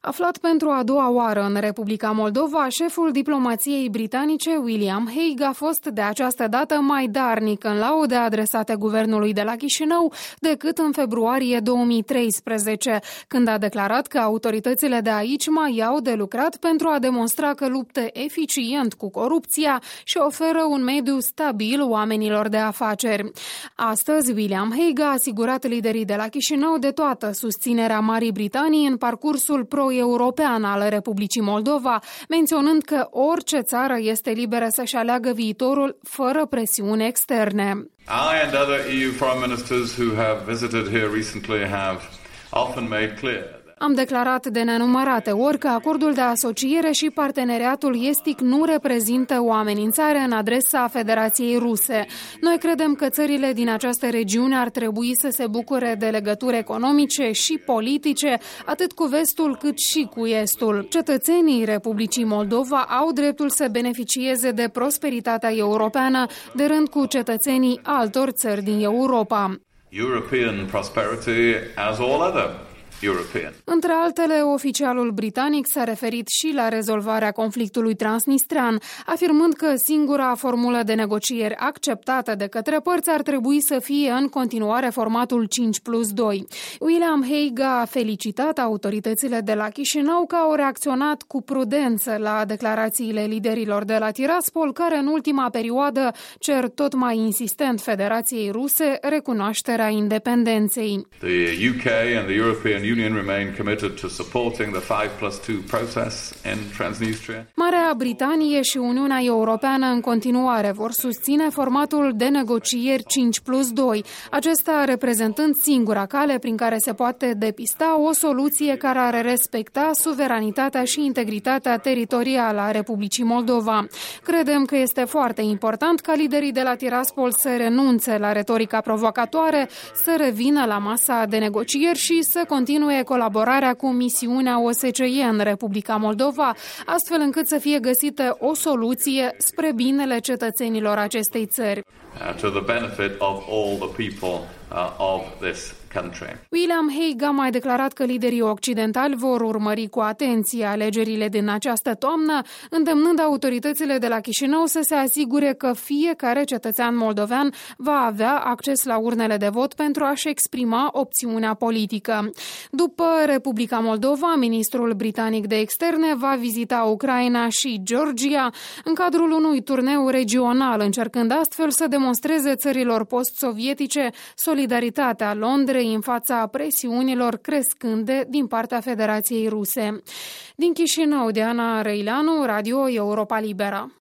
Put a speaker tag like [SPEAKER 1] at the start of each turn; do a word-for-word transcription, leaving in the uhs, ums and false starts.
[SPEAKER 1] Aflat pentru a doua oară în Republica Moldova, șeful diplomației britanice William Hague a fost de această dată mai darnic în laude adresate guvernului de la Chișinău decât în februarie două mii treisprezece, când a declarat că autoritățile de aici mai au de lucrat pentru a demonstra că luptă eficient cu corupția și oferă un mediu stabil oamenilor de afaceri. Astăzi, William Hague a asigurat liderii de la Chișinău de toată susținerea Marii Britanii în parcursul pro european al Republicii Moldova, menționând că orice țară este liberă să-și aleagă viitorul fără presiuni externe.
[SPEAKER 2] I and other E U foreign ministers who have visited here recently have often made clear.
[SPEAKER 1] Am declarat de nenumărate ori că acordul de asociere și parteneriatul estic nu reprezintă o amenințare în adresa Federației Ruse. Noi credem că țările din această regiune ar trebui să se bucure de legături economice și politice, atât cu vestul cât și cu estul. Cetățenii Republicii Moldova au dreptul să beneficieze de prosperitatea europeană, de rând cu cetățenii altor țări din Europa.
[SPEAKER 2] European prosperity as all other European.
[SPEAKER 1] Între altele, oficialul britanic s-a referit și la rezolvarea conflictului transnistrean, afirmând că singura formulă de negocieri acceptată de către părți ar trebui să fie în continuare formatul cinci plus doi. William Hague a felicitat autoritățile de la Chișinău că au reacționat cu prudență la declarațiile liderilor de la Tiraspol, care în ultima perioadă cer tot mai insistent Federației Ruse recunoașterea independenței.
[SPEAKER 2] The U K and the European Union remain committed to supporting the five plus two process in Transnistria.
[SPEAKER 1] Marea Britanie și Uniunea Europeană în continuare vor susține formatul de negocieri cinci plus doi, acesta reprezentând singura cale prin care se poate depista o soluție care ar respecta suveranitatea și integritatea teritorială a Republicii Moldova. Credem că este foarte important ca liderii de la Tiraspol să renunțe la retorica provocatoare, să revină la masa de negocieri și să continue colaborarea cu misiunea O S C E în Republica Moldova, astfel încât să fie găsită o soluție spre binele cetățenilor acestei țări.
[SPEAKER 2] To the benefit of all the people uh, of this country.
[SPEAKER 1] William Hague a mai declarat că liderii occidentali vor urmări cu atenție alegerile din această toamnă, îndemnând autoritățile de la Chișinău să se asigure că fiecare cetățean moldovean va avea acces la urnele de vot pentru a-și exprima opțiunea politică. După Republica Moldova, ministrul britanic de externe va vizita Ucraina și Georgia în cadrul unui turneu regional, încercând astfel să demonstreze țărilor post-sovietice solidaritatea Londrei în fața presiunilor crescânde din partea Federației Ruse. Din Chișinău, Diana Răileanu, Radio Europa Liberă.